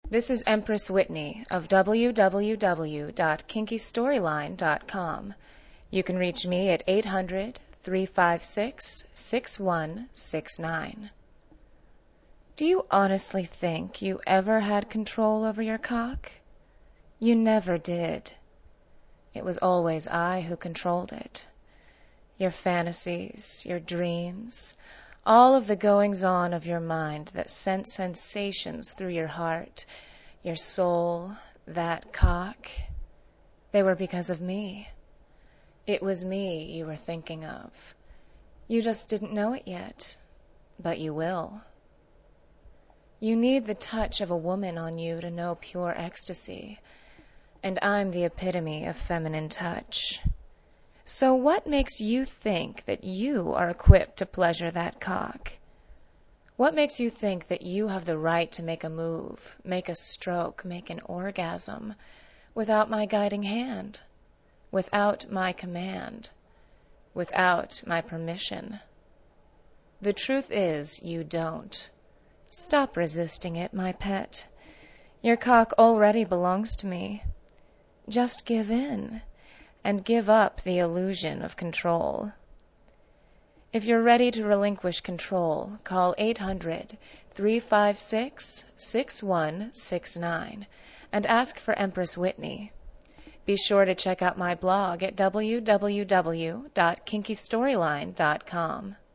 This is Empress Whitney of www.kinkystoryline.com. You can reach me at 800-356-6169. Do you honestly think you ever had control over your cock? You never did. It was always I who controlled it. Your fantasies, your dreams, all of the goings-on of your mind that sent sensations through your heart, your soul, that cock, they were because of me. It was me you were thinking of. You just didn't know it yet, but you will. You need the touch of a woman on you to know pure ecstasy, and I'm the epitome of feminine touch. So what makes you think that you are equipped to pleasure that cock? What makes you think that you have the right to make a move, make a stroke, make an orgasm, without my guiding hand, without my command, without my permission? The truth is, you don't. Stop resisting it, my pet. Your cock already belongs to me. Just give in and give up the illusion of control. If you're ready to relinquish control, call 800-356-6169 and ask for Empress Whitney. Be sure to check out my blog at www.kinkystoryline.com.